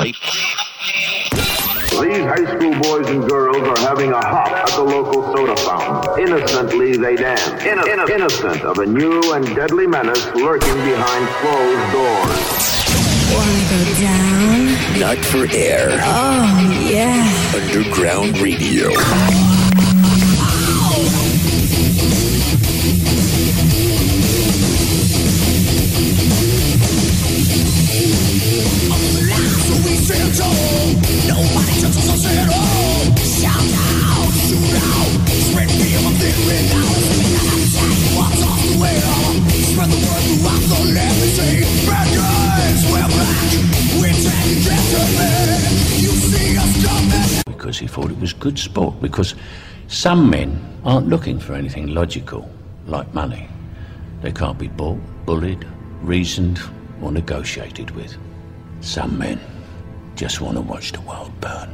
life. These high school boys and girls are having a hop at the local soda fountain. Innocently they dance. Innocent of a new and deadly menace lurking behind closed doors. Wanna go down? Not for air. Oh, yeah. Underground radio. Nobody touches us at all. Shout out, shoot out, spread fear of the without. What's off the wheel? Spread the word throughout the land. They say, bad guys, we're black. We're taking gentlemen. You see us coming. Because he thought it was good sport. Because some men aren't looking for anything logical, like money. They can't be bought, bullied, reasoned, or negotiated with. Some men just want to watch the world burn.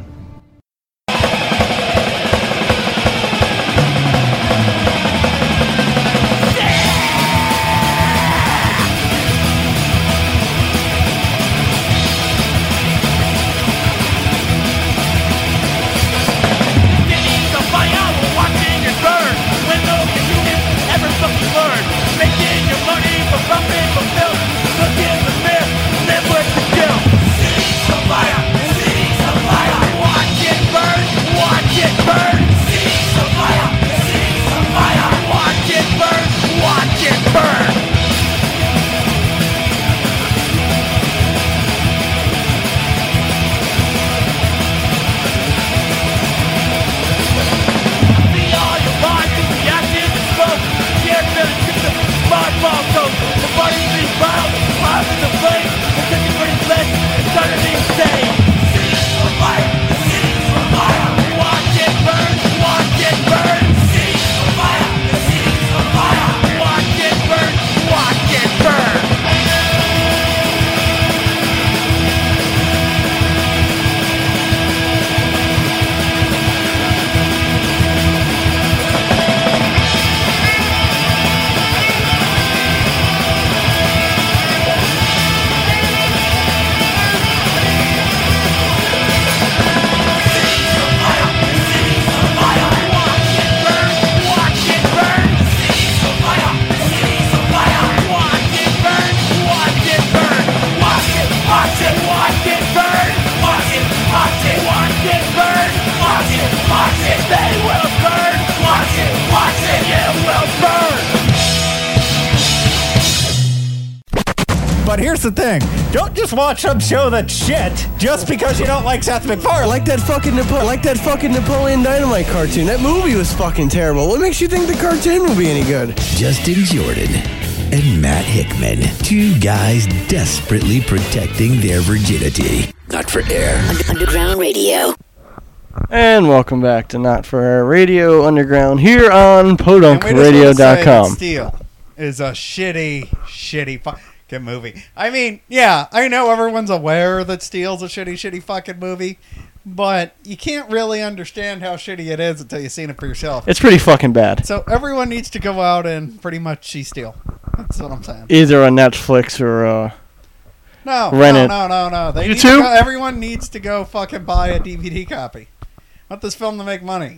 But here's the thing. Don't just watch some show that's shit just because you don't like Seth MacFarlane. Like that fucking Napoleon Dynamite cartoon. That movie was fucking terrible. What makes you think the cartoon will be any good? Justin Jordan and Matt Hickman. Two guys desperately protecting their virginity. Not for air. Underground radio. And welcome back to Not For Air Radio Underground here on PodunkRadio.com. Steel is a shitty fucking movie. I mean, yeah, I know everyone's aware that Steel's a shitty fucking movie, but you can't really understand how shitty it is until you've seen it for yourself. It's pretty fucking bad. So everyone needs to go out and pretty much see Steel. That's what I'm saying. Either on Netflix or No. They YouTube? need to go, everyone needs to go fucking buy a DVD copy. I want this film to make money.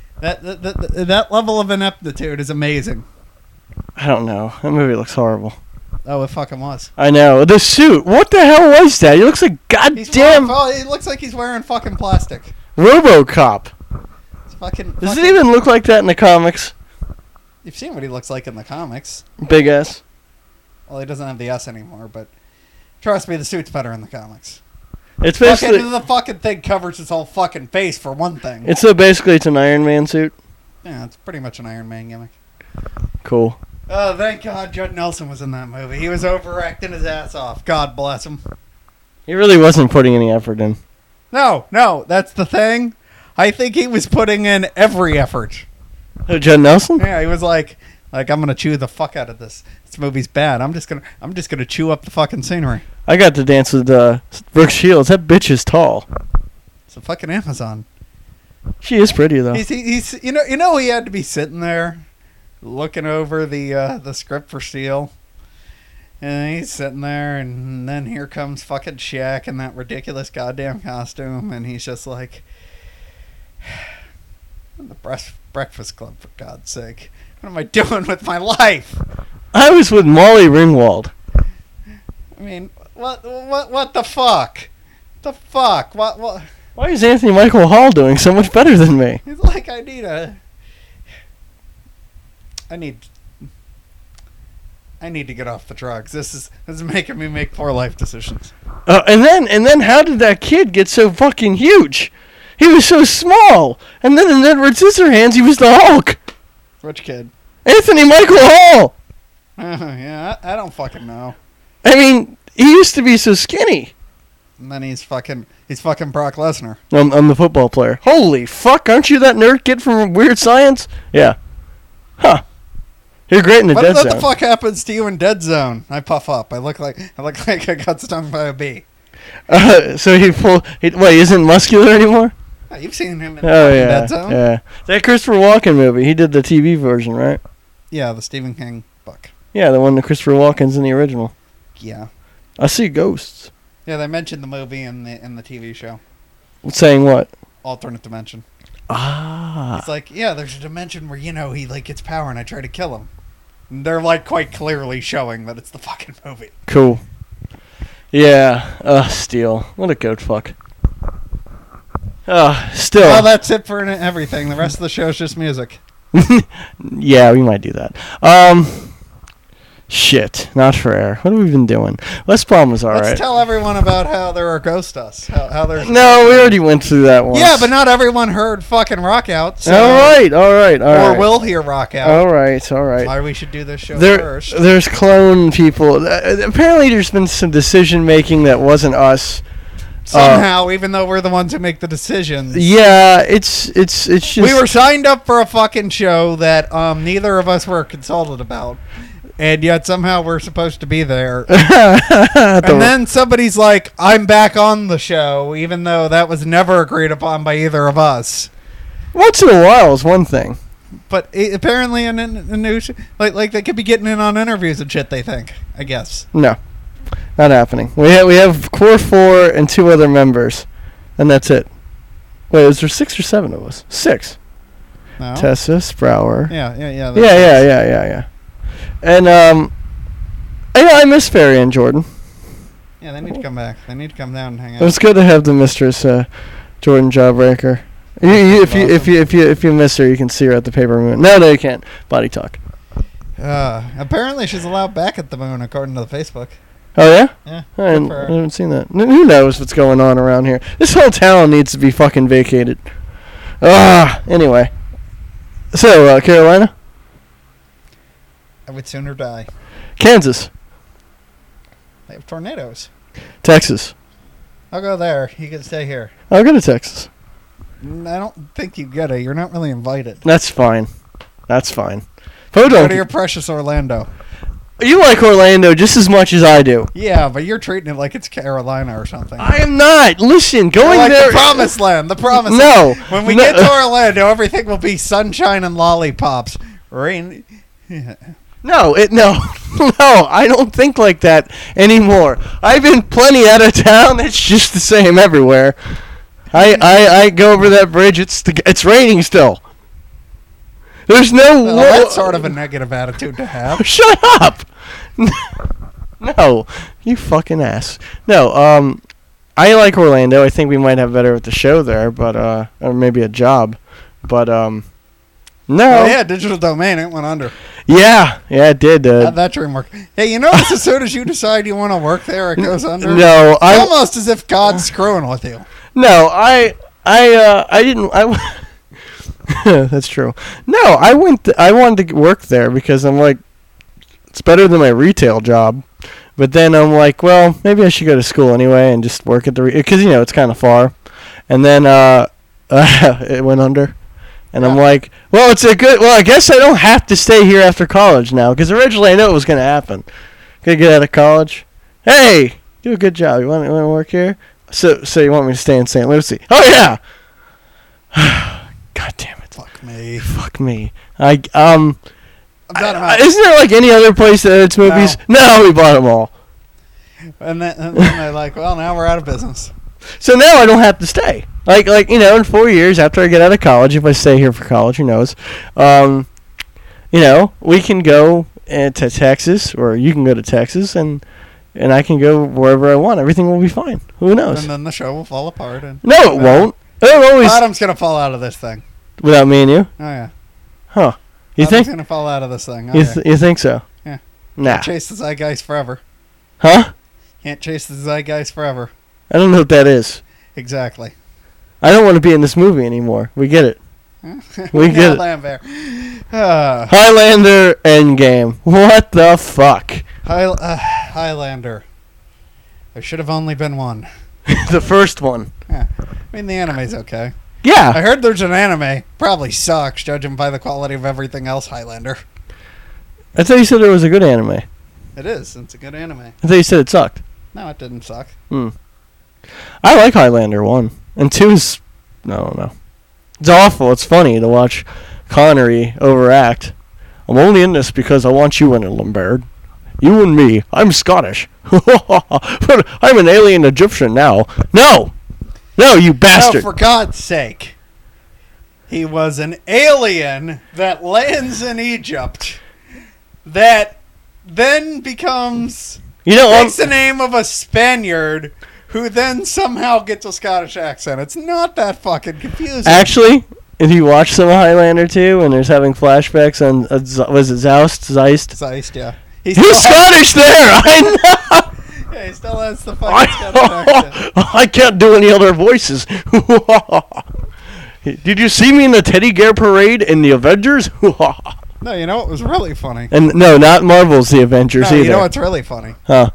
That level of ineptitude is amazing. I don't know. That movie looks horrible. Oh, it fucking was. I know. The suit. What the hell was that? He looks like goddamn... He looks like he's wearing fucking plastic. RoboCop. It's fucking... Does it even look like that in the comics? You've seen what he looks like in the comics. Big S. Well, he doesn't have the S anymore, but trust me, the suit's better in the comics. It's basically... the fucking thing covers his whole fucking face, for one thing. It's an Iron Man suit. Yeah, it's pretty much an Iron Man gimmick. Cool. Oh, thank God Judd Nelson was in that movie. He was overacting his ass off. God bless him. He really wasn't putting any effort in. No, that's the thing. I think he was putting in every effort. Who, Judd Nelson? Yeah, he was like I'm gonna chew the fuck out of this. This movie's bad. I'm just gonna chew up the fucking scenery. I got to dance with Brooke Shields. That bitch is tall. It's a fucking Amazon. She is pretty though. He's you know he had to be sitting there looking over the script for Steel, And he's sitting there, and then here comes fucking Shaq in that ridiculous goddamn costume, and he's just like, the Breakfast Club, for God's sake. What am I doing with my life? I was with Molly Ringwald. I mean, what the fuck? The fuck? What? Why is Anthony Michael Hall doing so much better than me? He's like, I need to get off the drugs. This is making me make poor life decisions. And then how did that kid get so fucking huge? He was so small. And then in Edward Scissorhands, he was the Hulk. Which kid? Anthony Michael Hall. Yeah, I don't fucking know. I mean, he used to be so skinny. And then he's fucking Brock Lesnar. I'm the football player. Holy fuck, aren't you that nerd kid from Weird Science? Yeah. Huh. You're great in the Dead Zone. What the fuck happens to you in Dead Zone? I puff up. I look like I got stung by a bee. So he isn't muscular anymore? Oh, you've seen him in Dead Zone? Yeah. That Christopher Walken movie, he did the TV version, right? Yeah, the Stephen King book. Yeah, the one that Christopher Walken's in the original. Yeah. I see ghosts. Yeah, they mentioned the movie in the TV show. Saying what? Alternate dimension. Ah. It's like, yeah, there's a dimension where, he like gets power and I try to kill him. And they're like quite clearly showing that it's the fucking movie. Cool. Yeah. Steel. What a goat fuck. Still. Well, that's it for everything. The rest of the show is just music. Yeah, we might do that. Shit, not for air. What have we been doing? West Palm was alright. Let's tell everyone about how there are ghost us. How there's No, we already went through that once. Yeah, but not everyone heard fucking Rock Out. So All right. Or will hear Rock Out. All right. Why we should do this show first. There's clone people. Apparently, there's been some decision making that wasn't us. Somehow, even though we're the ones who make the decisions. Yeah, it's just. We were signed up for a fucking show that neither of us were consulted about. And yet somehow we're supposed to be there. And then somebody's like, I'm back on the show, even though that was never agreed upon by either of us. Once in a while is one thing. But apparently in a new like they could be getting in on interviews and shit, they think, I guess. No, not happening. We have Core 4 and 2 other members, and that's it. Wait, is there 6 or 7 of us? 6. No? Tessa, Sprower. Yeah. Yeah. And I miss Ferry and Jordan. Yeah, they need to come back. They need to come down and hang out. It's good to have the mistress, Jordan Jawbreaker. If you miss her, you can see her at the Paper Moon. No, you can't. Body Talk. Apparently, she's allowed back at the moon, according to the Facebook. Oh yeah? Yeah. I haven't seen that. Who knows what's going on around here? This whole town needs to be fucking vacated. Anyway. So, Carolina? I would sooner die. Kansas. They have tornadoes. Texas. I'll go there. You can stay here. I'll go to Texas. I don't think you get it. You're not really invited. That's fine. Go to your precious Orlando. You like Orlando just as much as I do. Yeah, but you're treating it like it's Carolina or something. I am not. Listen, going like there. The promised land. The promised No. land. When we get to Orlando, everything will be sunshine and lollipops. Rain. No, I don't think like that anymore. I've been plenty out of town. It's just the same everywhere. I go over that bridge. It's raining still. There's no. Well, that's sort of a negative attitude to have. Shut up. No, you fucking ass. No, I like Orlando. I think we might have better with the show there, but or maybe a job, but no. Oh, yeah, Digital Domain, it went under. Yeah, it did. How'd that dream work? Hey, you notice as soon as you decide you want to work there, it goes under? No, it's almost as if God's screwing with you. No, I didn't. That's true. No, I wanted to work there because I'm like, it's better than my retail job. But then I'm like, well, maybe I should go to school anyway and just work at the because it's kind of far. And then it went under. And I'm like, well, I guess I don't have to stay here after college now, because originally I knew it was going to happen. Gonna get out of college. Hey, do a good job. You want to work here? So you want me to stay in St. Lucie? Oh, yeah. God damn it. Fuck me. Fuck me. bought them out. Isn't there like any other place that it's movies? No, we bought them all. And then they're like, well, now we're out of business. So now I don't have to stay. Like in 4 years after I get out of college, if I stay here for college, who knows? We can go to Texas, or you can go to Texas, and I can go wherever I want. Everything will be fine. Who knows? And then the show will fall apart. And No, it won't. It'll always Bottom's gonna fall out of this thing. without me and you. Oh yeah. Huh? You Bottom's think? gonna fall out of this thing. Oh, You, yeah. you think so? Yeah. Nah. Chase the zeitgeist forever. Huh? Can't chase the zeitgeist forever. I don't know what that is. Exactly. I don't want to be in this movie anymore. We get it. We get it. Lambert. Highlander Endgame. What the fuck? Highlander. There should have only been one. The first one. Yeah. I mean, the anime's okay. Yeah. I heard there's an anime. Probably sucks, judging by the quality of everything else, Highlander. I thought you said there was a good anime. It is. It's a good anime. I thought you said it sucked. No, it didn't suck. I like Highlander 1. And 2 is... No. It's awful. It's funny to watch Connery overact. I'm only in this because I want you in it, Lambert. You and me. I'm Scottish. But I'm an alien Egyptian now. No, you bastard. Oh, for God's sake. He was an alien that lands in Egypt that then becomes... takes the name of a Spaniard who then somehow gets a Scottish accent. It's not that fucking confusing. Actually, if you watch some of Highlander 2 and there's having flashbacks on, was it Zeist? Zeist, yeah. He's Scottish there! I know! Yeah, he still has the fucking Scottish accent. I can't do any other voices. Did you see me in the Teddy Bear Parade in the Avengers? No, you know what was really funny? And no, not Marvel's The Avengers either. You know what's really funny? Huh?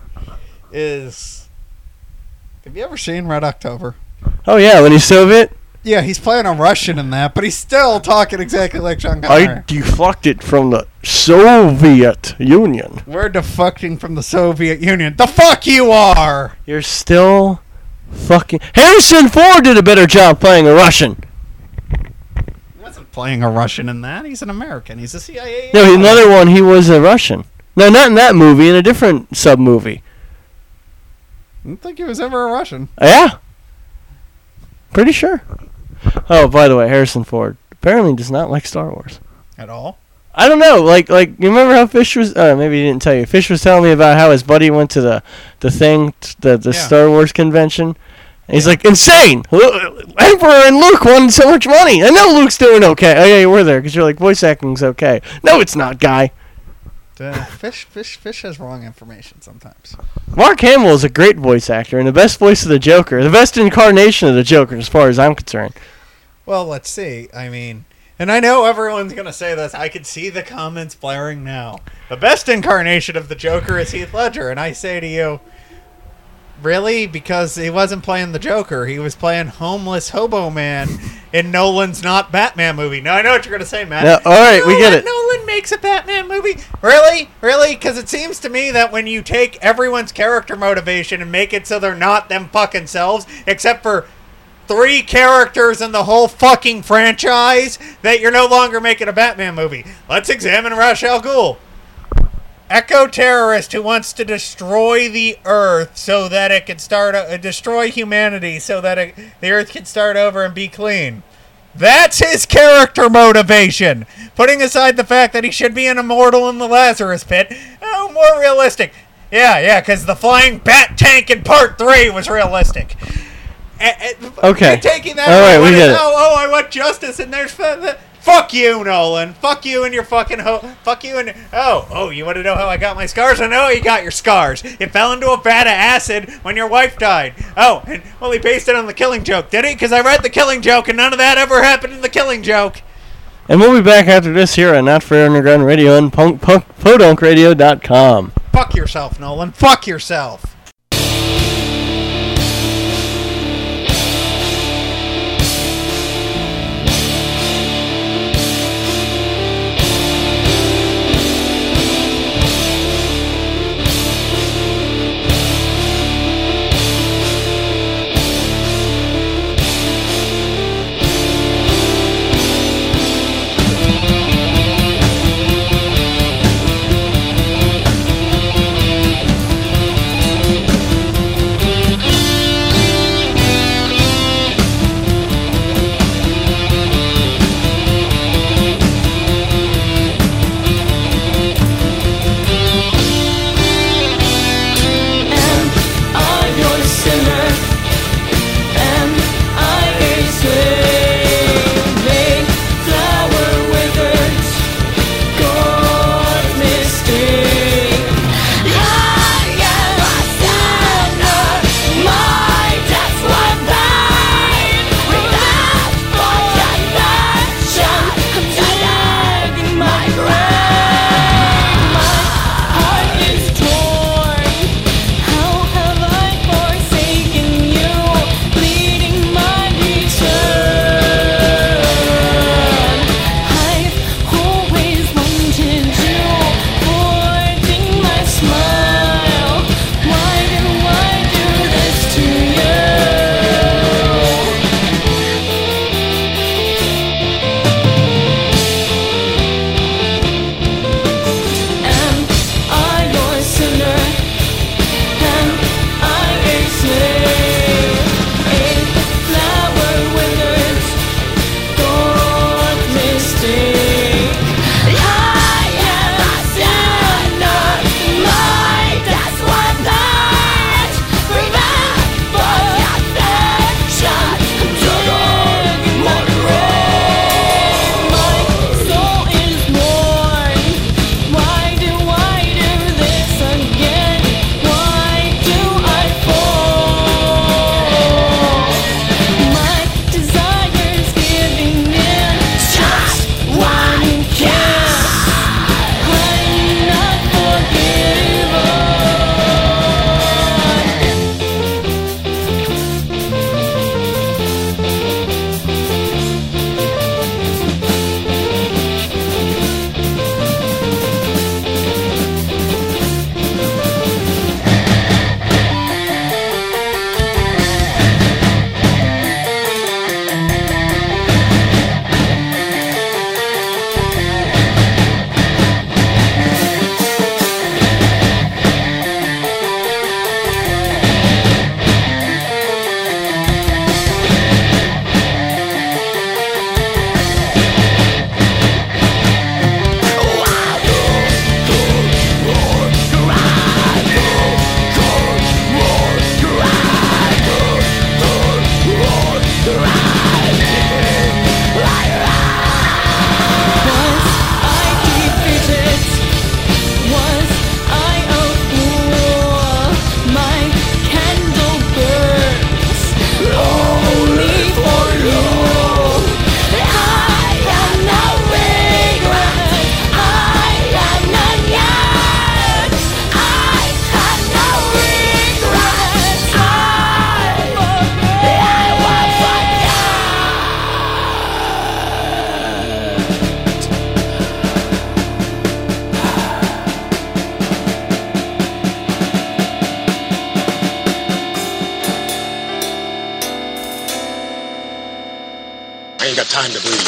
Have you ever seen Red October? Oh yeah, when he's Soviet? Yeah, he's playing a Russian in that, but he's still talking exactly like Sean Connery. I deflected from the Soviet Union. We're deflecting from the Soviet Union. The fuck you are! You're still fucking... Harrison Ford did a better job playing a Russian. He wasn't playing a Russian in that. He's an American. He's a CIA No, agent. another one, he was a Russian. No, not in that movie, in a different sub-movie. I don't think he was ever a Russian. Yeah. Pretty sure. Oh, by the way, Harrison Ford apparently does not like Star Wars. At all? I don't know. Like you remember how Fish was... maybe he didn't tell you. Fish was telling me about how his buddy went to the Star Wars convention. And he's like, insane! Emperor and Luke won so much money. I know Luke's doing okay. Oh, yeah, you were there because you're like, voice acting's okay. No, it's not, guy. Fish has wrong information sometimes. Mark Hamill is a great voice actor and the best voice of the Joker. The best incarnation of the Joker as far as I'm concerned. Well, let's see. I mean... And I know everyone's going to say this. I can see the comments blaring now. The best incarnation of the Joker is Heath Ledger. And I say to you, really? Because he wasn't playing the Joker. He was playing homeless hobo man in Nolan's not Batman movie. Now, I know what you're going to say, Matt. No, all right, we get it. Nolan makes a Batman movie? Really? Really? Because it seems to me that when you take everyone's character motivation and make it so they're not them fucking selves, except for 3 characters in the whole fucking franchise, that you're no longer making a Batman movie. Let's examine Ra's al Ghul. Eco-terrorist who wants to destroy the Earth so that it can destroy humanity so that the Earth can start over and be clean. That's his character motivation. Putting aside the fact that he should be an immortal in the Lazarus Pit. Oh, more realistic. Yeah, because the flying bat tank in part 3 was realistic. Okay. Taking that all right, we get it. I want justice, and there's... Fuck you, Nolan. Fuck you and your fucking fuck you and... Oh, you want to know how I got my scars? I know you got your scars. It fell into a vat of acid when your wife died. Oh, and he based it on The Killing Joke, did he? Because I read The Killing Joke, and none of that ever happened in The Killing Joke. And we'll be back after this here on Not For Underground Radio and podunkradio.com. Fuck yourself, Nolan. Fuck yourself. I ain't got time to bleed.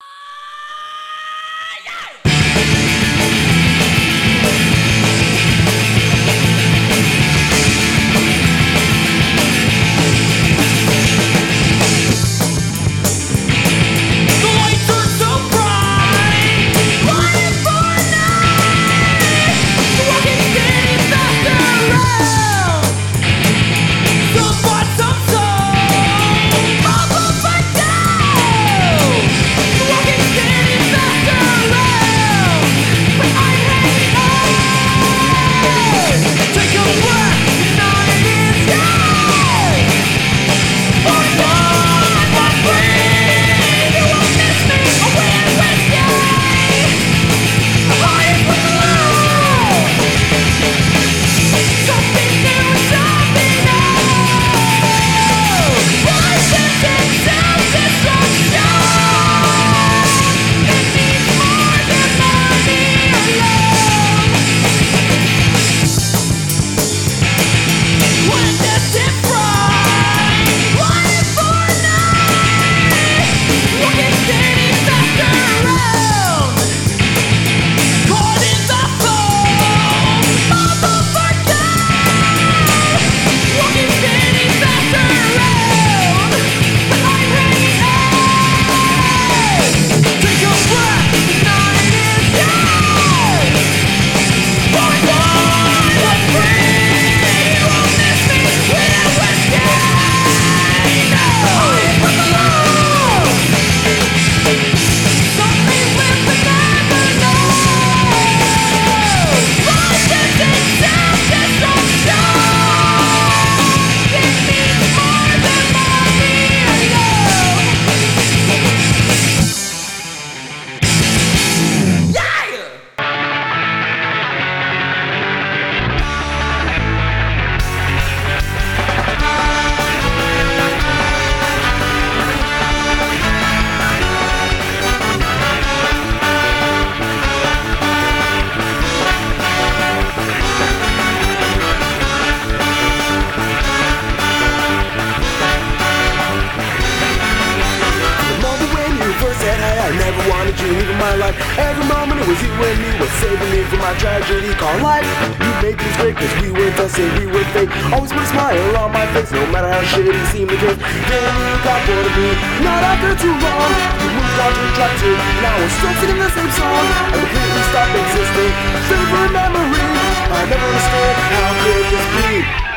Every moment it was you and me, was saving me from my tragedy called life. You made things great cause we were the same, we were fake. Always put a smile on my face, no matter how shitty it seemed the case. Then you got bored of me, not after too long. You moved on to track 2, now we're still singing the same song. I completely stopped existing, favorite memory. I never understood how could this be.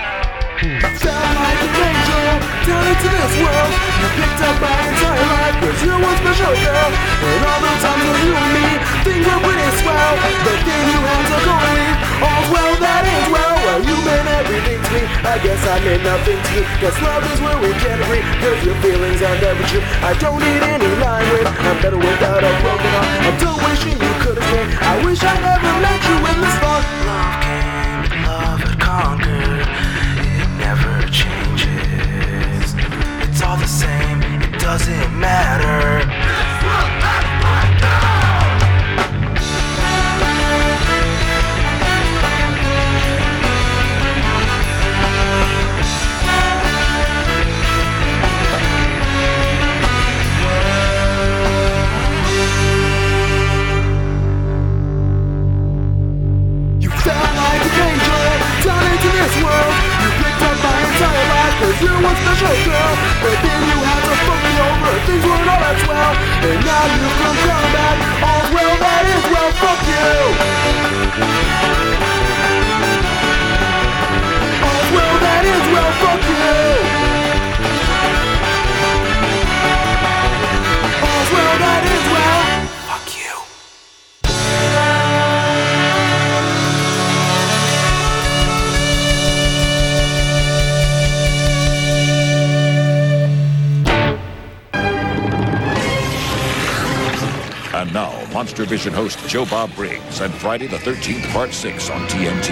Felt like an angel, down into this world. You picked up my entire life, cause you're one special girl. And all the times with you and me, things were pretty swell. But then you had to go and leave, all's well that ends well. Well, you meant everything to me, I guess I meant nothing to you. Cause love is where we can't agree, cause your feelings are never true. I don't need any line with, I'm better without a broken heart. I'm done wishing you could have stayed, I wish I never met you in the start. Love came, love had conquered, it never changes. It's all the same, it doesn't matter. Cause you're one special girl, but then you had to fuck me over. Things weren't all that swell, and now you come crawling back. All's well that is well, fuck you. All's well that is well, fuck you. All's well that is well, fuck you. And now, Monster Vision host Joe Bob Briggs and Friday the 13th, Part 6 on TNT.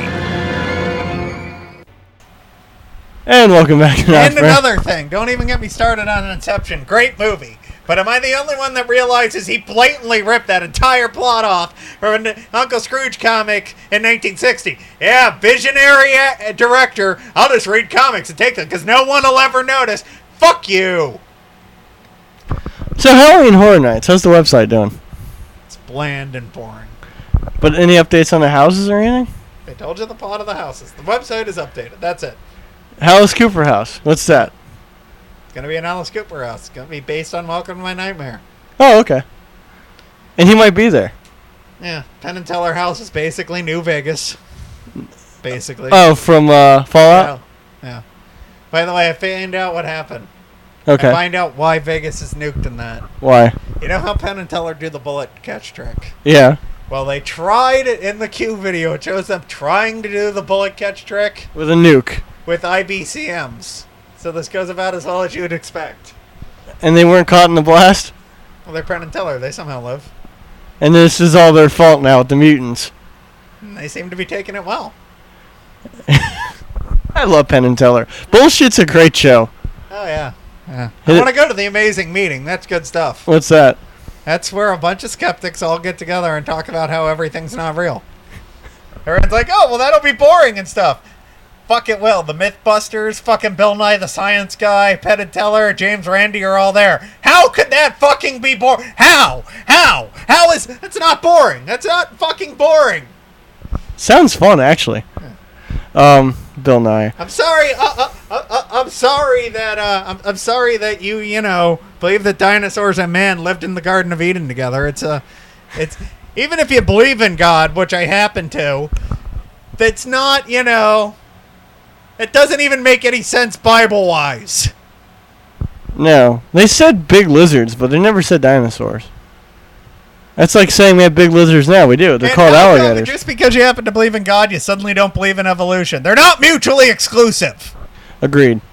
And welcome back to And another thing, don't even get me started on Inception. Great movie. But am I the only one that realizes he blatantly ripped that entire plot off from an Uncle Scrooge comic in 1960? Yeah, visionary director. I'll just read comics and take them because no one will ever notice. Fuck you. So Halloween Horror Nights, how's the website doing? It's bland and boring. But any updates on the houses or anything? I told you the plot of the houses. The website is updated. That's it. Alice Cooper House. What's that? It's going to be an Alice Cooper house. It's going to be based on Welcome to My Nightmare. Oh, okay. And he might be there. Yeah. Penn and Teller House is basically New Vegas. Basically. Oh, from Fallout? Yeah. By the way, I found out what happened. Okay. I find out why Vegas is nuked in that. Why? You know how Penn and Teller do the bullet catch trick? Yeah. Well, they tried it in the Q video. It shows them trying to do the bullet catch trick With a nuke. with IBCMs. So this goes about as well as you would expect. And they weren't caught in the blast? Well, they're Penn and Teller. They somehow live. And this is all their fault now with the mutants. And they seem to be taking it well. I love Penn and Teller. Bullshit's a great show. Oh, yeah. I Hit want to it. go to the Amazing Meeting. That's good stuff. What's that? That's where a bunch of skeptics all get together and talk about how everything's not real. Everyone's like, oh, well, that'll be boring and stuff. Fuck it will. The Mythbusters, fucking Bill Nye the Science Guy, Penn and Teller, James Randi are all there. How could that fucking be boring? How? How is... That's not boring. That's not fucking boring. Sounds fun, actually. Bill Nye. I'm sorry. I'm sorry that I'm sorry that you know believe that dinosaurs and man lived in the Garden of Eden together. It's even if you believe in God, which I happen to, that's not it doesn't even make any sense Bible wise. No. They said big lizards, but they never said dinosaurs. That's like saying we have big lizards now. We do. They're And called how come alligators. just because you happen to believe in God, you suddenly don't believe in evolution. They're not mutually exclusive. Agreed.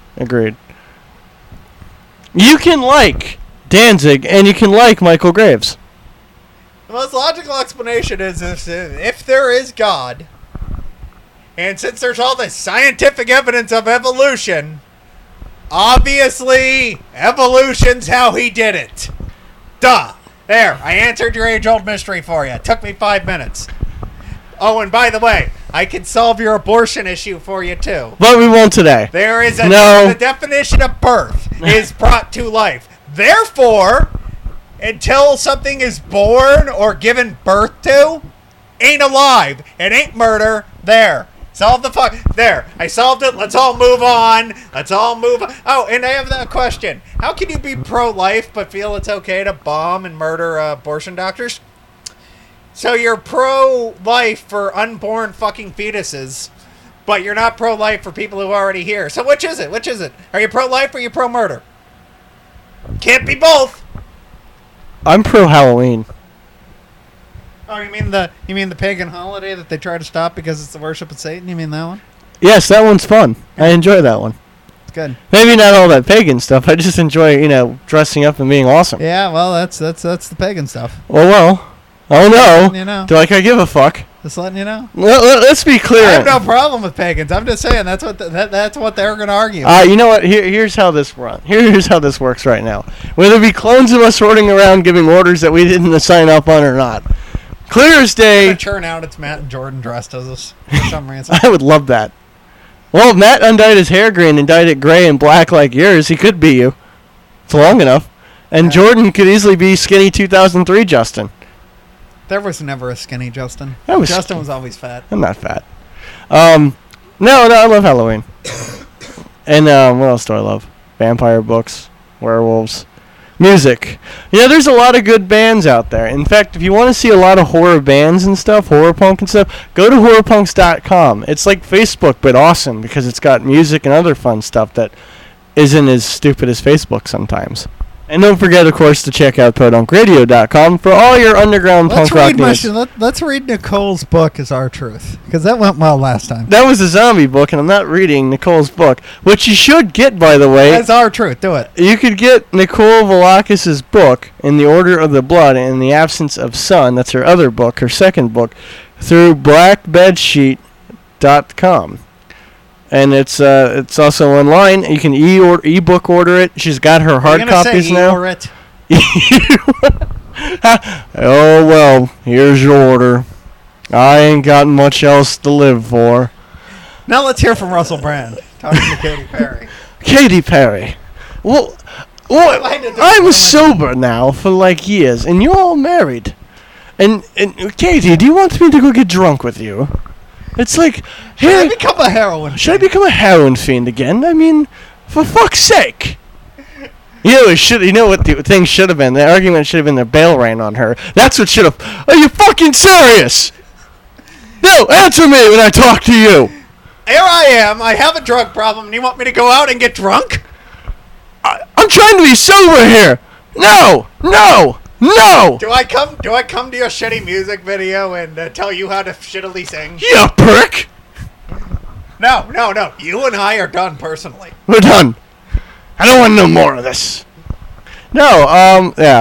You can like Danzig, and you can like Michael Graves. The most logical explanation is if there is God, and since there's all this scientific evidence of evolution, obviously evolution's how he did it. Duh. There, I answered your age-old mystery for you. It took me 5 minutes. Oh, and by the way, I can solve your abortion issue for you too. But we won't today. There is a No. the definition of birth is brought to life. Therefore, until something is born or given birth to, ain't alive. It ain't murder. There. Solve the fuck. There. I solved it. Let's all move on. Oh, and I have that question. How can you be pro-life but feel it's okay to bomb and murder abortion doctors? So you're pro-life for unborn fucking fetuses, but you're not pro-life for people who are already here. So which is it? Are you pro-life or are you pro-murder? Can't be both. I'm pro-Halloween. Oh, you mean the pagan holiday that they try to stop because it's the worship of Satan? You mean that one? Yes, that one's fun. I enjoy that one. It's good. Maybe not all that pagan stuff. I just enjoy, dressing up and being awesome. Yeah, well, that's the pagan stuff. Oh no. You know. Do I give a fuck? Just letting you know. Let's be clear. I have no problem with pagans. I'm just saying that's what that's what they're going to argue. You know what? Here's how this runs. Here's how this works right now. Whether it be clones of us running around giving orders that we didn't sign up on or not. Clear as day. Churn out. It's Matt and Jordan dressed as us for some reason. I would love that. Well, if Matt undyed his hair green and dyed it gray and black like yours, he could be you. It's long enough. And Jordan could easily be skinny 2003 Justin. There was never a skinny Justin. Justin was always fat. I'm not fat. No, I love Halloween. And what else do I love? Vampire books, werewolves, music. There's a lot of good bands out there. In fact, if you want to see a lot of horror bands and stuff, horror punk and stuff, go to horrorpunks.com. It's like Facebook, but awesome because it's got music and other fun stuff that isn't as stupid as Facebook sometimes. And don't forget, of course, to check out podunkradio.com for all your underground punk rock news. Let's read Nicole's book as our truth, because that went well last time. That was a zombie book, and I'm not reading Nicole's book, which you should get, by the way. As our truth. Do it. You could get Nicole Velakis' book, In the Order of the Blood and in the Absence of Sun, that's her other book, her second book, through blackbedsheet.com. And it's also online. You can ebook order it. She's got her hard copies now. Oh well, here's your order. I ain't got much else to live for. Now let's hear from Russell Brand talking to Katy Perry. Katy Perry. Well, Well, I'm sober now for like years, and you're all married. And Katie, do you want me to go get drunk with you? It's like, Should I become a heroin Should I become a heroin fiend again? I mean, for fuck's sake. You know what the thing should have been? The argument should have been the bail ran on her. That's what should have. Are you fucking serious? No, answer me when I talk to you. Here I am. I have a drug problem, and you want me to go out and get drunk? I'm trying to be sober here. No. Do I come to your shitty music video and tell you how to shittily sing? You prick. No. You and I are done personally. We're done. I don't want no more of this. No, yeah.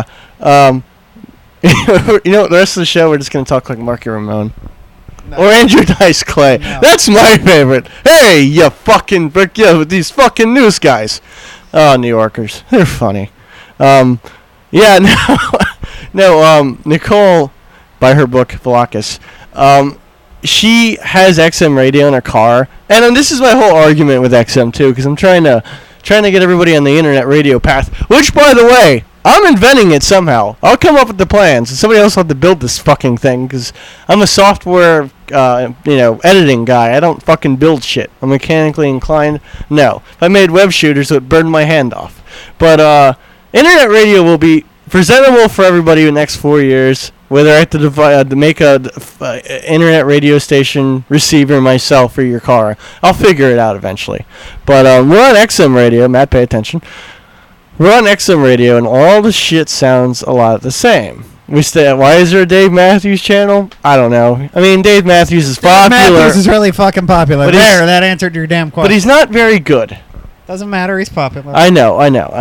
You know, the rest of the show we're just gonna talk like Marky Ramone. No. Or Andrew Dice Clay. No. That's my favorite. Hey, you fucking brick, with these fucking news guys. Oh, New Yorkers. They're funny. Yeah, no, Nicole, by her book, Velakis, she has XM radio in her car. And this is my whole argument with XM, too, because I'm trying to get everybody on the internet radio path, which, by the way, I'm inventing it somehow. I'll come up with the plans, and somebody else will have to build this fucking thing, because I'm a software, editing guy. I don't fucking build shit. I'm mechanically inclined. No. If I made web shooters, it would burn my hand off. But, internet radio will be presentable for everybody in the next 4 years, whether I have to make a internet radio station receiver myself for your car. I'll figure it out eventually. But we're on XM radio. Matt, pay attention. We're on XM radio, and all the shit sounds a lot the same. Why is there a Dave Matthews channel? I don't know. I mean, Dave Matthews is popular. Dave Matthews is really fucking popular. But that answered your damn question. But he's not very good. Doesn't matter. He's popular. I know.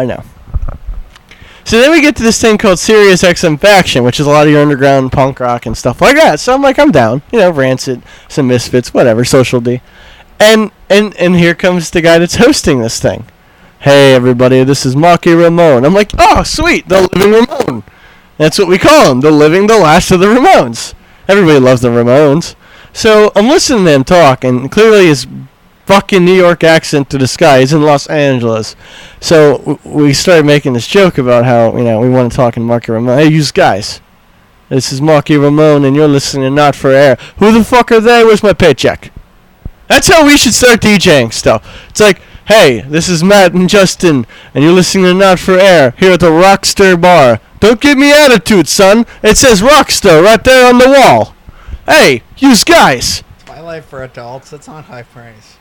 So then we get to this thing called Sirius XM Faction, which is a lot of your underground punk rock and stuff like that. So I'm like, I'm down. Rancid, some Misfits, whatever, Social D. And here comes the guy that's hosting this thing. Hey, everybody, this is Marky Ramone. I'm like, oh, sweet, the Living Ramone. That's what we call him, the last of the Ramones. Everybody loves the Ramones. So I'm listening to him talk, and clearly his fucking New York accent to the sky. He's in Los Angeles. So we started making this joke about how, we want to talk to Marky Ramone. Hey, you guys, this is Marky Ramone, and you're listening to Not For Air. Who the fuck are they? Where's my paycheck? That's how we should start DJing stuff. It's like, hey, this is Matt and Justin, and you're listening to Not For Air here at the Rockstar Bar. Don't give me attitude, son. It says Rockstar right there on the wall. Hey, you guys. It's my life for adults. It's not high praise.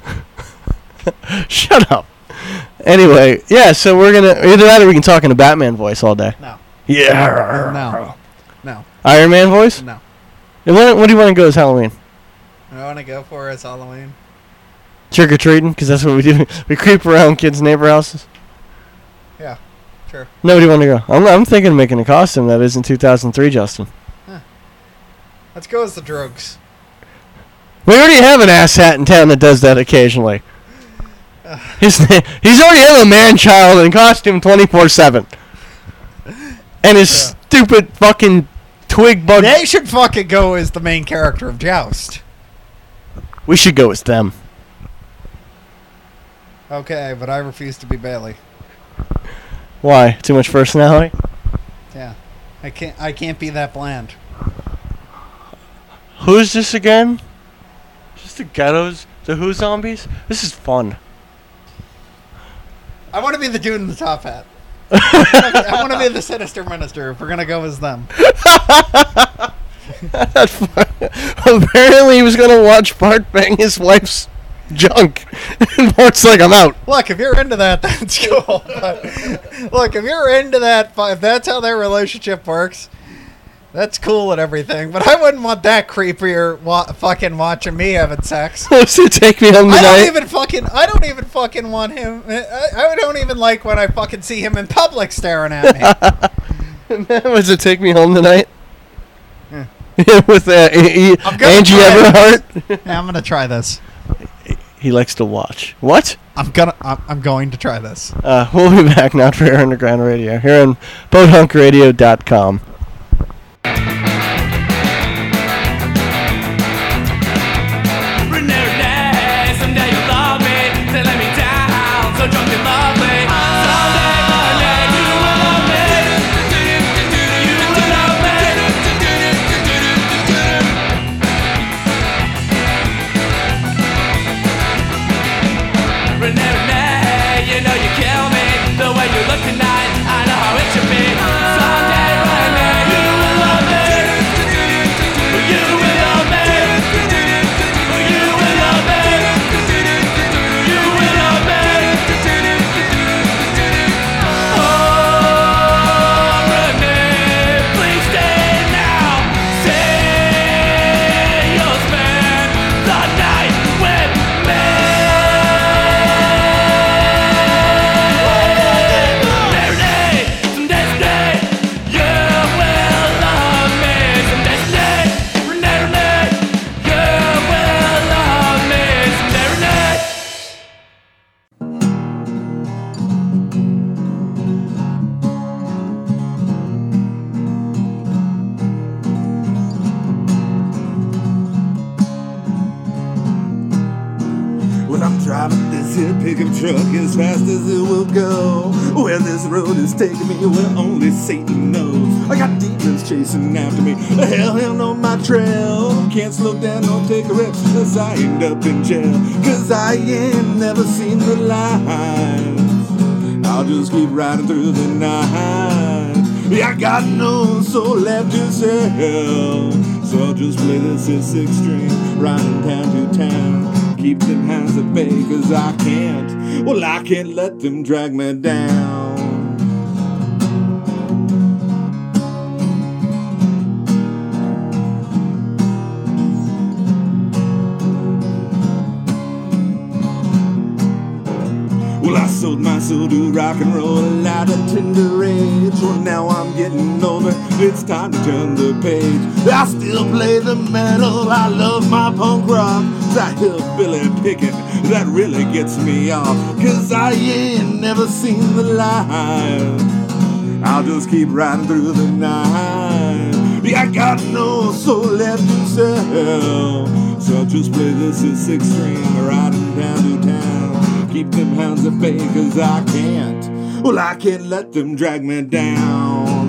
Shut up. Anyway, yeah, so we're going to... Either that or we can talk in a Batman voice all day. No. Yeah. No. Iron Man voice? No. What do you want to go as Halloween? What I want to go for is Halloween. Trick-or-treating? Because that's what we do. We creep around kids' neighbor houses. Yeah, sure. No, do you want to go? I'm thinking of making a costume that isn't 2003, Justin. Huh. Let's go as the Drogs. We already have an asshat in town that does that occasionally. He's already have a man-child in costume 24/7. And his stupid fucking twig bug... They should fucking go as the main character of Joust. We should go as them. Okay, but I refuse to be Bailey. Why? Too much personality? Yeah. I can't be that bland. Who's this again? Just the ghettos? The Who zombies? This is fun. I want to be the dude in the top hat. I want to be the sinister minister if we're going to go as them. That's fun. Apparently he was going to watch Bart bang his wife's junk. And Bart's like, I'm out. Look, if you're into that, that's cool. But, look, if you're into that, if that's how their relationship works, that's cool and everything. But I wouldn't want that creepier fucking watching me having sex. So take me home tonight. I don't even fucking want him. I don't even like when I fucking see him in public staring at me. Was it Take Me Home Tonight? Yeah. With Angie Everhart? Yeah, I'm gonna try this. He likes to watch. What? I'm going to try this. We'll be back now for Air Underground Radio here on boathunkradio.com. Someday you'll love me, then let me down. So drunk and lovely. Someday pickup truck as fast as it will go. Where this road is taking me, well, only Satan knows. I got demons chasing after me, hell on my trail. Can't slow down, don't take a rest, cause I end up in jail. Cause I ain't never seen the light. I'll just keep riding through the night. Yeah, I got no soul left to sell, so I'll just play this at 6 string, riding town to town. Keep them hands at bay, cause I can't let them drag me down. Well, I sold my soul to rock and roll at a tender age. Well, now I'm getting older, it's time to turn the page. I still play the metal, I love my punk rock. That hillbilly picking, that really gets me off. Cause I ain't never seen the light. I'll just keep riding through the night. Yeah, I got no soul left to sell, so I'll just play this at 6 string, riding down to town. Keep them hands at bay, cause I can't let them drag me down.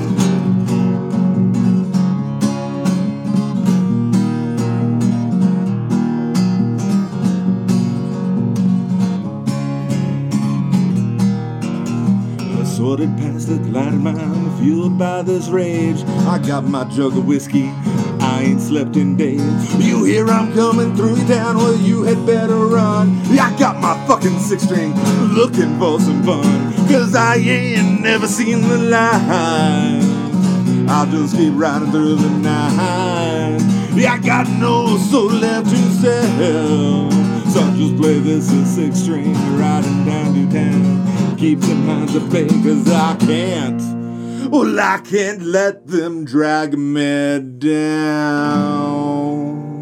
Sorted past the gliding mine, fueled by this rage. I got my jug of whiskey, I ain't slept in days. You hear I'm coming through town, well you had better run. I got my fucking 6 string, looking for some fun. Cause I ain't never seen the light. I'll just keep riding through the night. Yeah, I got no soul left to sell, so I'll just play this at 6 string, riding down to town. Keep them hands at bay, cause I can't let them drag me down.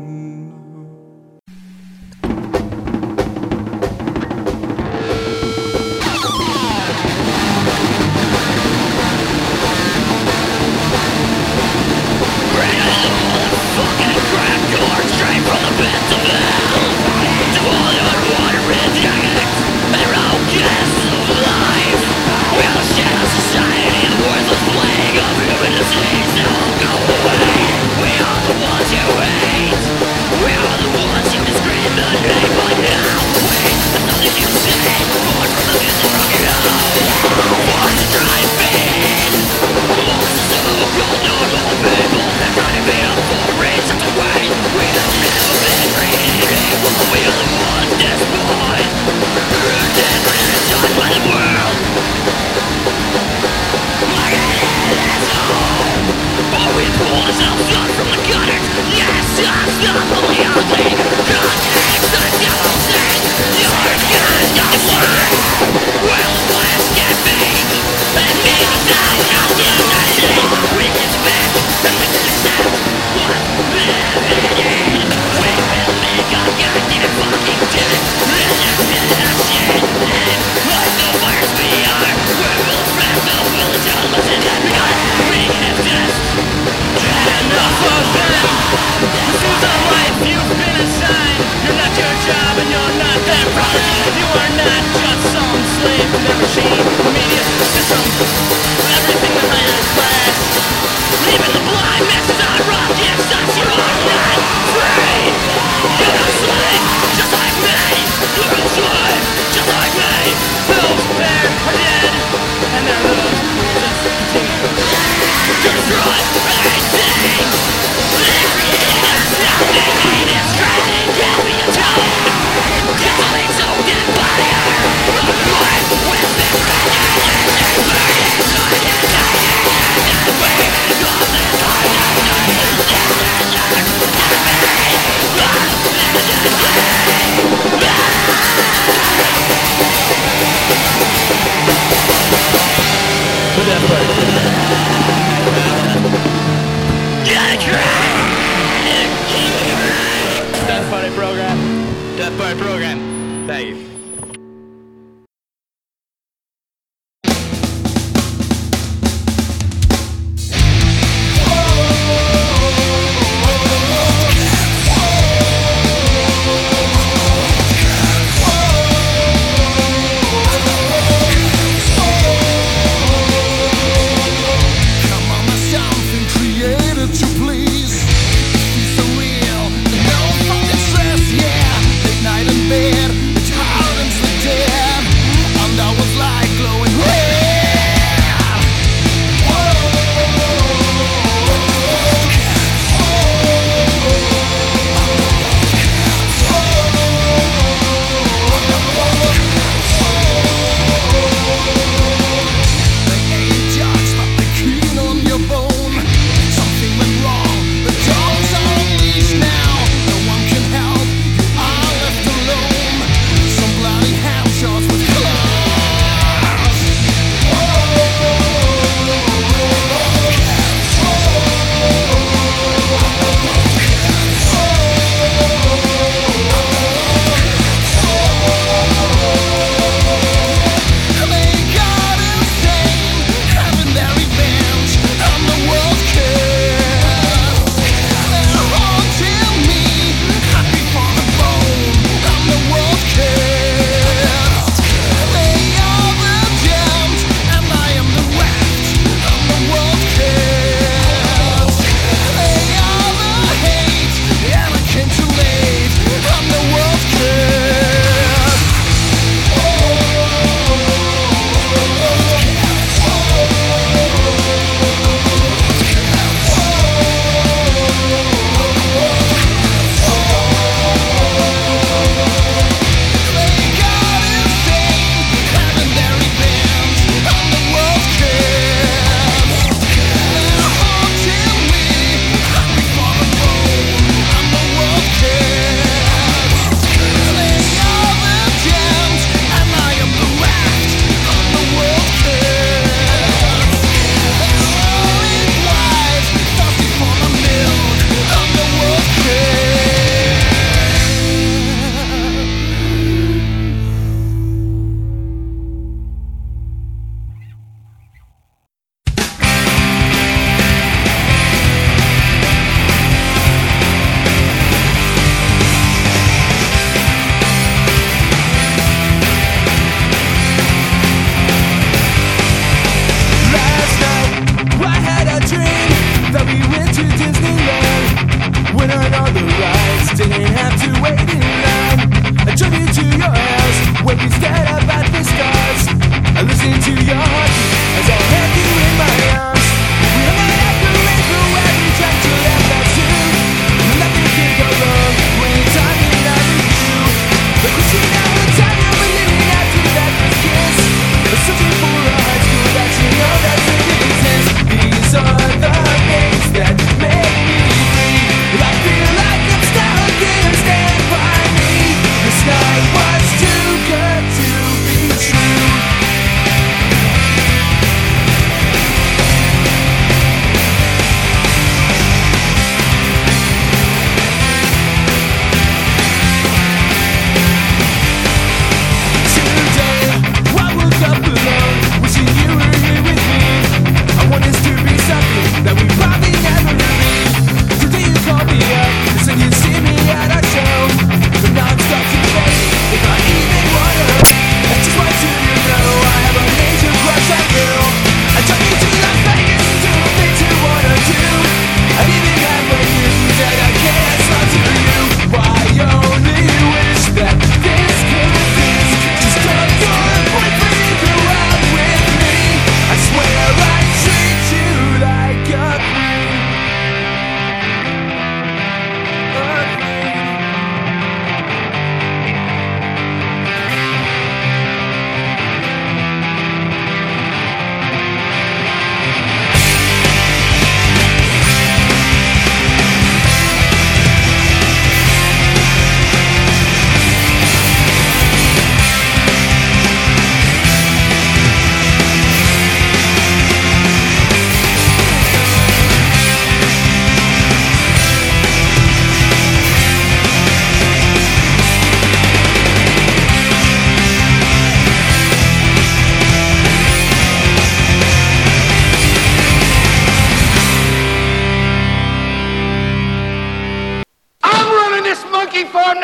Death Party Program. Thank you.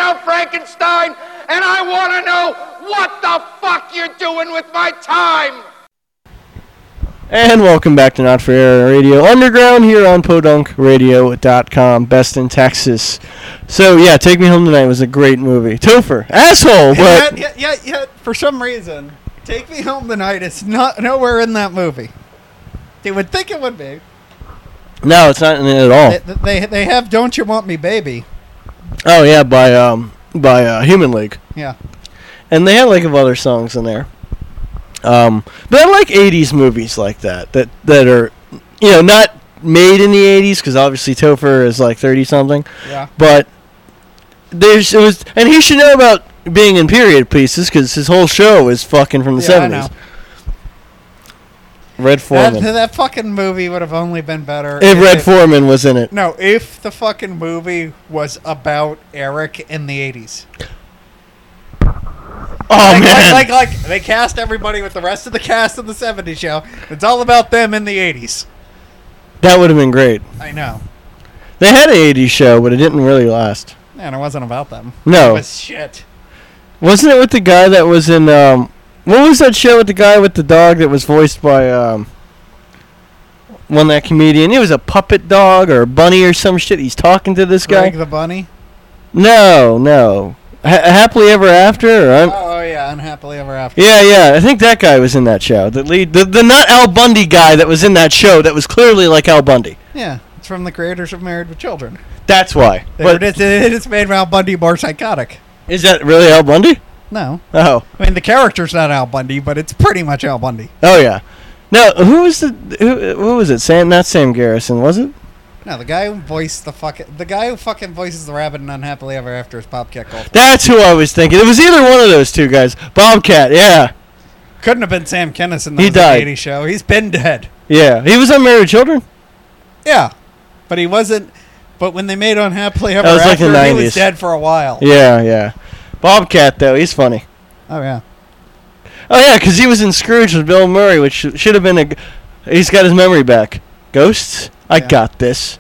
yourself Frankenstein, and I want to know what the fuck you're doing with my time. And welcome back to Not For Air Radio Underground here on podunkradio.com, best in Texas. So, yeah, Take Me Home Tonight was a great movie. Topher, asshole, but... Yeah, for some reason, Take Me Home Tonight is not nowhere in that movie. You would think it would be. No, it's not in it at all. They have Don't You Want Me Baby. Oh, yeah, by Human League. Yeah. And they had, like, other songs in there. But I like 80s movies like that are, not made in the 80s, because obviously Topher is like 30-something. Yeah. But and he should know about being in period pieces, because his whole show is fucking from the 70s. I know. Red Foreman. That fucking movie would have only been better if Red Foreman was in it. No, if the fucking movie was about Eric in the 80s. Oh, man. Like they cast everybody with the rest of the cast of the 70s show. It's all about them in the 80s. That would have been great. I know. They had an 80s show, but it didn't really last. Man, it wasn't about them. No. It was shit. Wasn't it with the guy that was in, what was that show with the guy with the dog that was voiced by, that comedian? It was a puppet dog or a bunny or some shit. He's talking to this guy. Greg the Bunny? No. Happily Ever After? Oh, yeah, Unhappily Ever After. Yeah, I think that guy was in that show. The not Al Bundy guy that was in that show that was clearly like Al Bundy. Yeah, it's from the creators of Married with Children. That's why. It just made Al Bundy more psychotic. Is that really Al Bundy? No. Oh. I mean, the character's not Al Bundy, but it's pretty much Al Bundy. Oh, yeah. No, who was it? Not Sam Garrison, was it? No, the guy who voiced the guy who fucking voices the rabbit in Unhappily Ever After is Bobcat Goldthwait. That's who I was thinking. It was either one of those two guys. Bobcat, yeah. Couldn't have been Sam Kinison. He died. The 80s show. He's been dead. Yeah, he was on Married with Children. Yeah, but he wasn't. But when they made Unhappily Ever That was After, like the 90s. he was dead for a while. Yeah. Bobcat, though, he's funny. Oh yeah. Oh yeah, because he was in Scrooge with Bill Murray, which should have been he's got his memory back. Ghosts? I got this.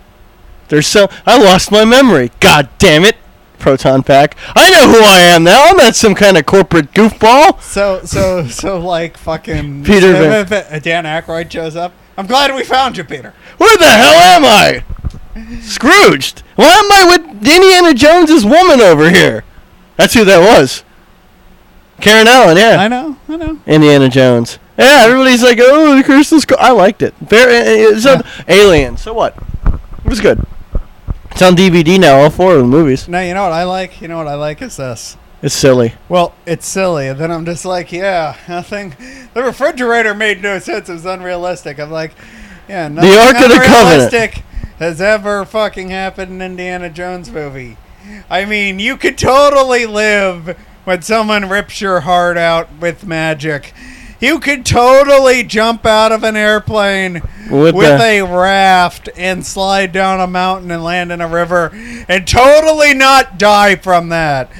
I lost my memory. God damn it. Proton Pack. I know who I am now. I'm not some kind of corporate goofball. So like fucking Peter Dan Aykroyd shows up. I'm glad we found you, Peter. Where the hell am I? Scrooged. Why am I with Indiana Jones's woman over here? That's who that was. Karen Allen, yeah. I know. Indiana Jones. Yeah, everybody's like, oh, the Crystal Skull. I liked it. Alien. So what? It was good. It's on DVD now, all 4 of the movies. No, you know what I like? You know what I like is this. It's silly. Well, it's silly, and then I'm just like, yeah, nothing. The refrigerator made no sense. It was unrealistic. I'm like, yeah, nothing the Ark of the unrealistic has ever fucking happened in Indiana Jones movie. I mean, you could totally live when someone rips your heart out with magic. You could totally jump out of an airplane with a raft and slide down a mountain and land in a river and totally not die from that.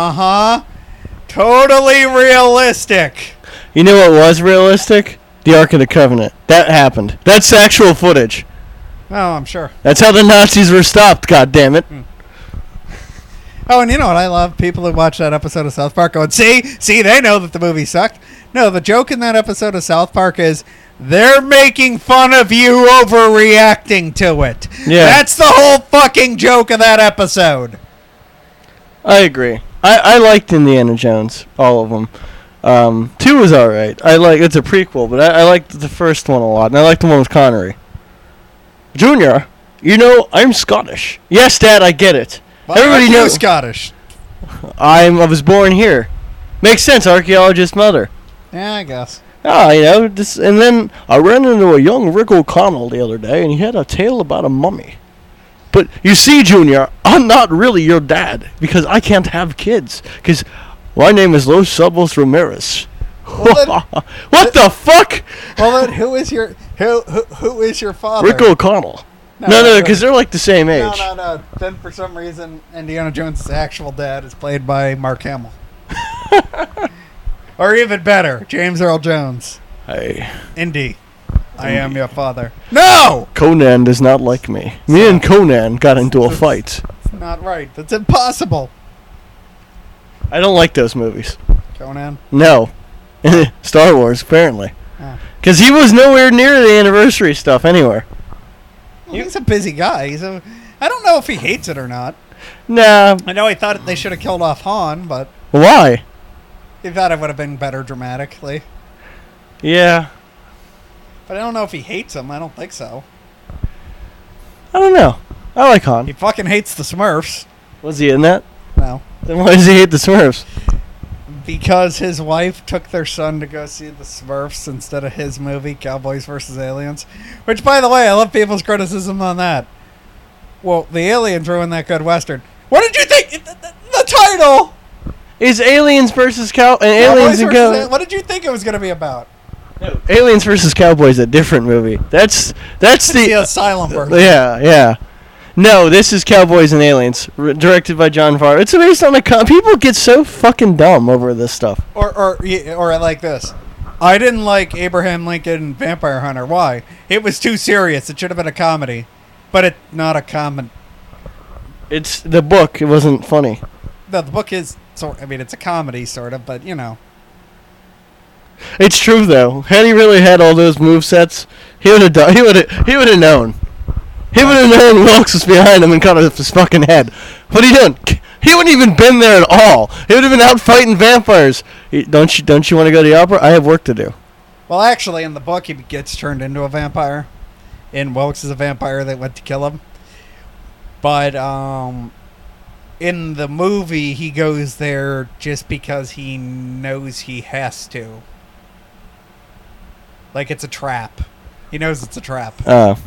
Totally realistic. You know what was realistic? The Ark of the Covenant. That happened. That's actual footage. Oh, I'm sure. That's how the Nazis were stopped, goddammit. Oh, and you know what I love? People who watch that episode of South Park going, see, they know that the movie sucked. No, the joke in that episode of South Park is they're making fun of you overreacting to it. Yeah. That's the whole fucking joke of that episode. I agree. I liked Indiana Jones, all of them. 2 was alright. It's a prequel, but I liked the first one a lot, and I liked the one with Connery. Junior, you know, I'm Scottish. Yes, Dad, I get it. Why Everybody are you knows Scottish. I was born here. Makes sense, archaeologist mother. Yeah, I guess. And then I ran into a young Rick O'Connell the other day, and he had a tale about a mummy. But you see, Junior, I'm not really your dad, because I can't have kids, because my name is Los Sabos Ramirez. Well, what the fuck? Well, then who is your father? Rick O'Connell. No, because they're like the same age. No. Then for some reason, Indiana Jones' actual dad is played by Mark Hamill. Or even better, James Earl Jones. Hey. Indy. I am your father. No! Conan does not like me. Me and Conan got into a fight. That's not right. That's impossible. I don't like those movies. Conan? No. Star Wars, apparently. Oh. Because he was nowhere near the anniversary stuff anywhere. Well, he's a busy guy. I don't know if he hates it or not. Nah. I know he thought they should have killed off Han, but Why? he thought it would have been better dramatically. Yeah. But I don't know if he hates him. I don't think so. I don't know. I like Han. He fucking hates the Smurfs. Was he in that? No. Then why does he hate the Smurfs? Because his wife took their son to go see the Smurfs instead of his movie, Cowboys vs. Aliens. Which, by the way, I love people's criticism on that. Well, the aliens ruined that good Western. What did you think? The title is Aliens versus Aliens and Cowboys. What did you think it was going to be about? No, Aliens versus Cowboys, a different movie. That's the Asylum version. Yeah. No, this is Cowboys and Aliens, directed by John Favreau. It's based on people get so fucking dumb over this stuff. Or like this. I didn't like Abraham Lincoln Vampire Hunter. Why? It was too serious. It should have been a comedy. But it's not a comedy. It's the book. It wasn't funny. No, the book is it's a comedy sort of, but you know. It's true though. Had he really had all those movesets, he would have done. He would have known. He would have known Wilkes was behind him and cut off his fucking head. What are you doing? He wouldn't even been there at all. He would have been out fighting vampires. Don't you want to go to the opera? I have work to do. Well, actually, in the book, he gets turned into a vampire. And Wilkes is a vampire that went to kill him. But in the movie, he goes there just because he knows he has to. Like it's a trap. He knows it's a trap.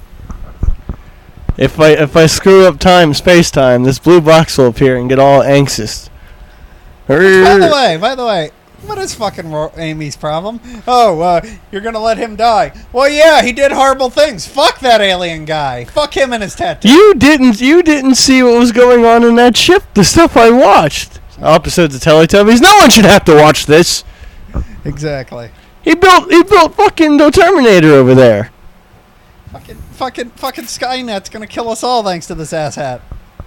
If I screw up space-time, this blue box will appear and get all anxious. By the way, what is fucking Amy's problem? Oh, you're gonna let him die. Well, yeah, he did horrible things. Fuck that alien guy. Fuck him and his tattoo. You didn't see what was going on in that ship. The stuff I watched. Episodes of Teletubbies. No one should have to watch this. Exactly. He built fucking the Terminator over there. Fucking Skynet's gonna kill us all thanks to this asshat.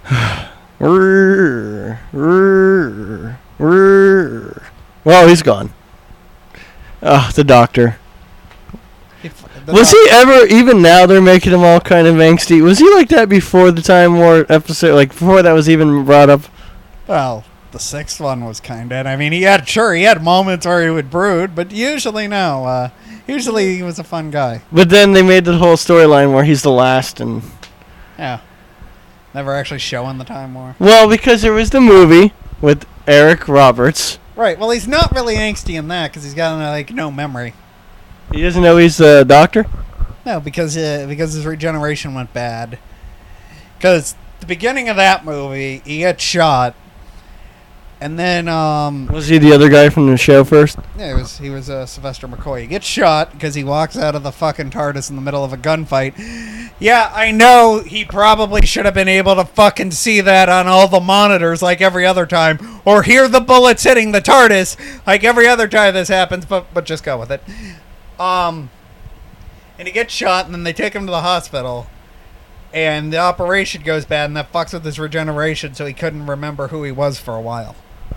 Well, he's gone. The doctor. Was he ever, even now they're making him all kind of angsty. Was he like that before the Time War episode, like before that was even brought up? Well, the sixth one was kind of, I mean, he had moments where he would brood, but usually no. Usually he was a fun guy. But then they made the whole storyline where he's the last and... Yeah. Never actually showing the Time War. Well, because there was the movie with Eric Roberts. Right, well, he's not really angsty in that because he's got, no memory. He doesn't know he's the doctor? No, because his regeneration went bad. Because the beginning of that movie, he gets shot. And then, was he the other guy from the show first? Yeah, he was Sylvester McCoy. He gets shot because he walks out of the fucking TARDIS in the middle of a gunfight. Yeah, I know he probably should have been able to fucking see that on all the monitors like every other time, or hear the bullets hitting the TARDIS like every other time this happens, but just go with it. And he gets shot, and then they take him to the hospital, and the operation goes bad, and that fucks with his regeneration, so he couldn't remember who he was for a while.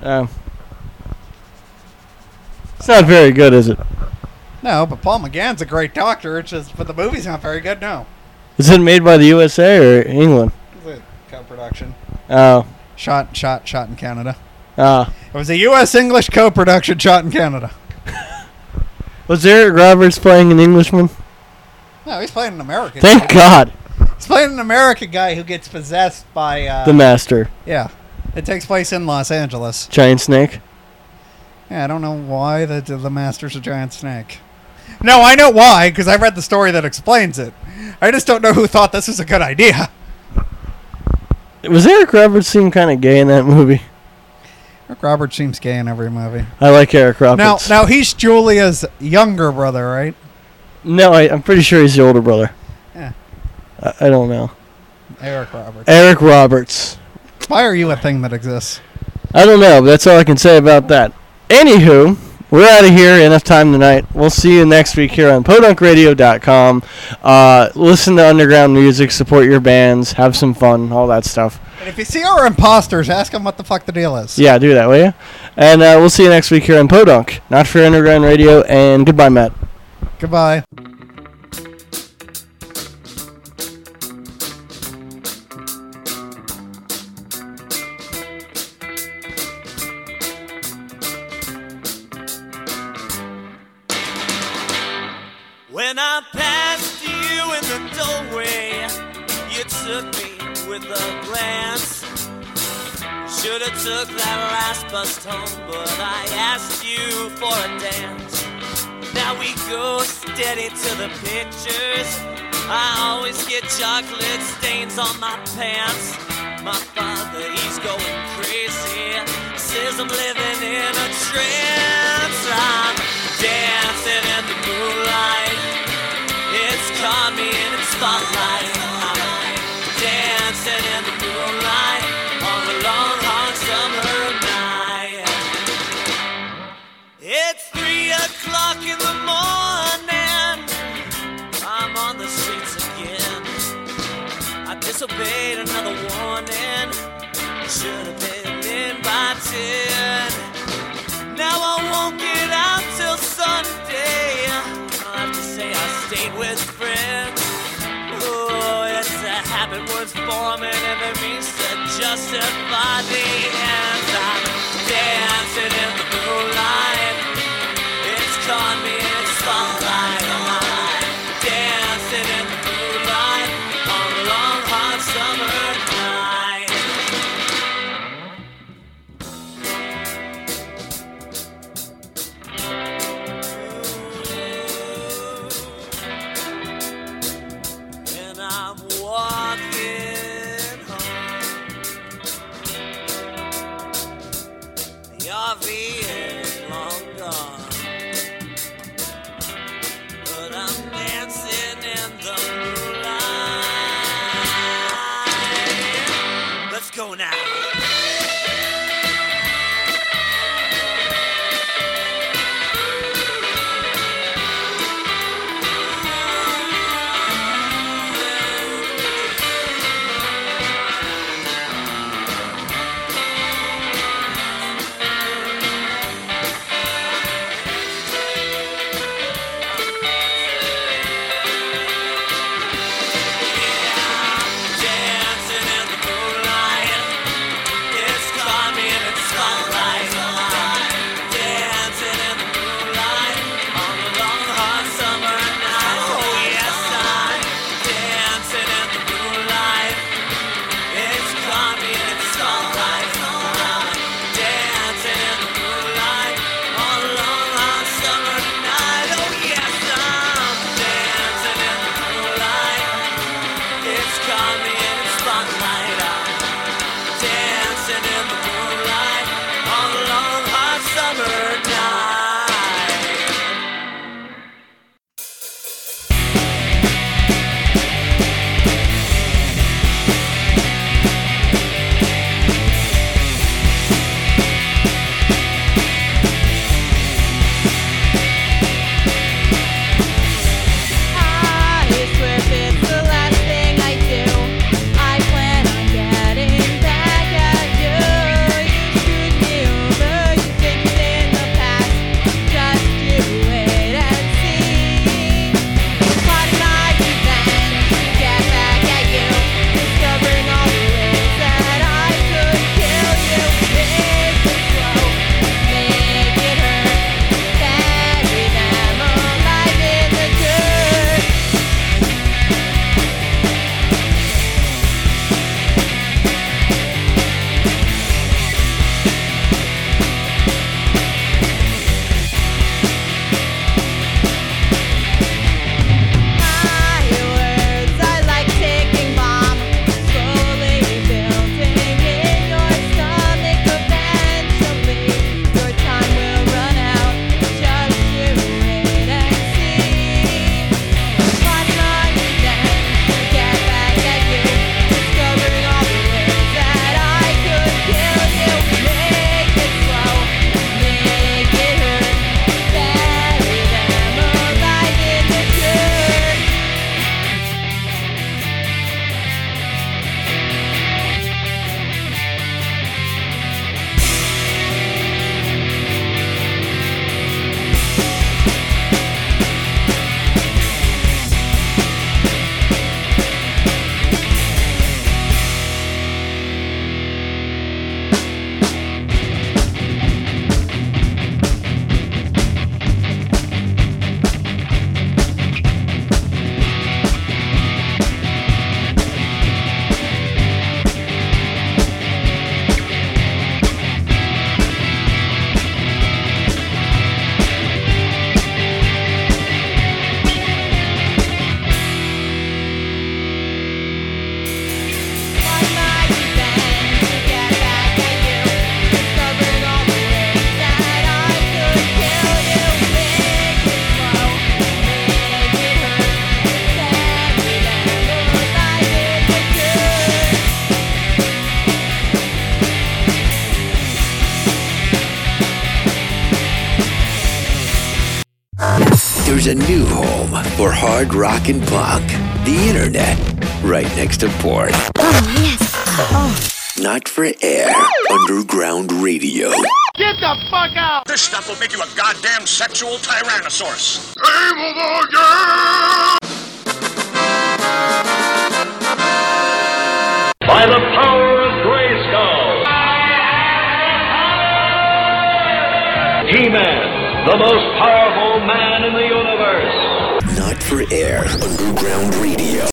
It's not very good, is it? No, but Paul McGann's a great doctor. It's just, but the movie's not very good. No. Is it made by the USA or England? It's a co-production. Oh. Shot in Canada. Ah. It was a U.S.-English co-production shot in Canada. Was Eric Roberts playing an Englishman? No, he's playing an American. Thank God. He's playing an American guy who gets possessed by... the Master. Yeah. It takes place in Los Angeles. Giant snake? Yeah, I don't know why the Master's a giant snake. No, I know why, because I read the story that explains it. I just don't know who thought this was a good idea. Was Eric Roberts seem kind of gay in that movie? Eric Roberts seems gay in every movie. I like Eric Roberts. Now he's Julia's younger brother, right? No, I'm pretty sure he's the older brother. Yeah. I don't know. Eric Roberts. Eric Roberts. Why are you a thing that exists? I don't know, but that's all I can say about that. Anywho, we're out of here. Enough time tonight. We'll see you next week here on podunkradio.com. Listen to underground music, support your bands, have some fun, all that stuff. And if you see our imposters, ask them what the fuck the deal is. Yeah, do that, will you? And we'll see you next week here on Podunk, Not For Underground Radio, and goodbye, Matt. Goodbye. When I passed you in the doorway, you took me with a glance. Should've took that last bus home, but I asked you for a dance. Now we go steady to the pictures. I always get chocolate stains on my pants. My father, he's going crazy, says I'm living in a trance. I'm dancing in the moonlight, it's caught me in its spotlight. I'm dancing in the moonlight on a long, hot summer night. It's 3 o'clock in the morning, I'm on the streets again. I disobeyed another warning, should have been in by 10. Now I won't get out till Sunday. I'll have to say I stayed with friends. Oh, it's a habit worth forming if it means to justify the ends. I'm dancing in the moonlight, it's caught me in its spotlight. I'm dancing in the moonlight on a long, hot summer night. And I'm walking home. a new home for hard rock and punk. The internet, right next to porn. Oh, yes. Oh. Not for air. Underground radio. Get the fuck out! This stuff will make you a goddamn sexual tyrannosaurus. By the power of Grayskull, He-Man, the most powerful man in the universe. Not for air. Underground radio.